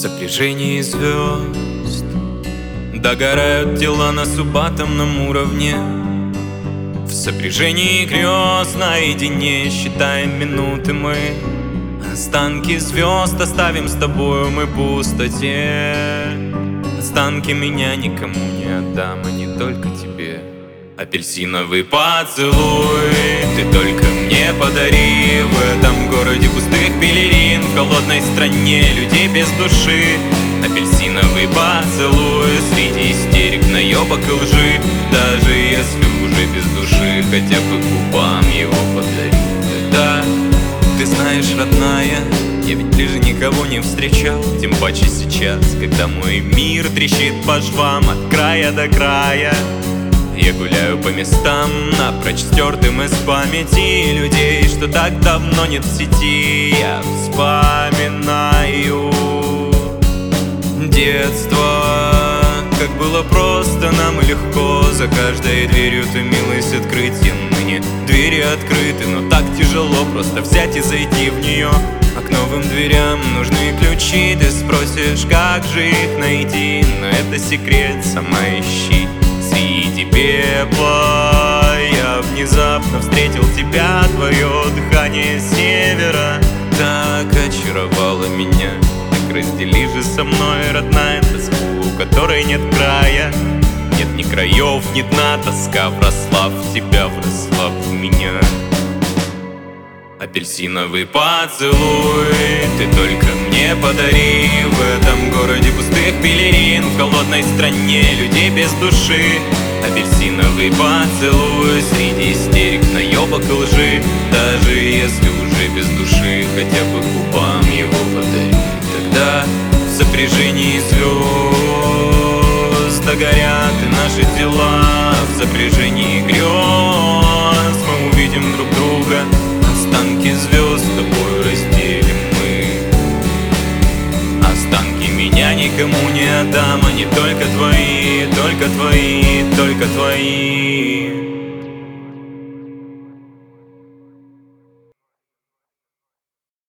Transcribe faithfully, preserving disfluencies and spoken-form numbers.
сопряжении звезд догорают тела на субатомном уровне. В сопряжении грез наедине считаем минуты мы. Останки звезд оставим с тобою мы в пустоте. Останки меня никому не отдам, а не только тебе. Апельсиновый поцелуй ты только мне подари. В этом городе пустых пелерин, в холодной стране людей без души. Апельсиновый поцелуй среди истерик, наебок и лжи. Даже если уже без души, хотя бы губам его подари. Да, ты знаешь, родная, я ведь ближе никого не встречал. Тем паче сейчас, когда мой мир трещит по швам от края до края. Я гуляю по местам, напрочь стертым из памяти людей, что так давно нет в сети. Я вспоминаю детство, как было просто нам и легко. За каждой дверью томилось открытие. Ныне двери открыты, но так тяжело просто взять и зайти в нее. А к новым дверям нужны ключи. Ты спросишь, как же их найти, но это секрет, сама ищи. Среди пепла я внезапно встретил тебя. Твое дыхание севера так очаровало меня. Так раздели же со мной, родная, тоску, у которой нет края. Нет ни краев, ни дна, тоска вросла в тебя, вросла в меня. Апельсиновый поцелуй ты только мне подари. В этом городе пустых пелерин, в холодной стране людей без души. Апельсиновый поцелуй среди истерик, наебок и лжи. Даже если уже без души, хотя бы губам его подари. Тогда в сопряжении звезд догорят и наши тела. В сопряжении грез мы увидим друг друга. Останки звезд с тобой разделим мы. Останки меня никому не отдам, они только твои, только твои, только твои.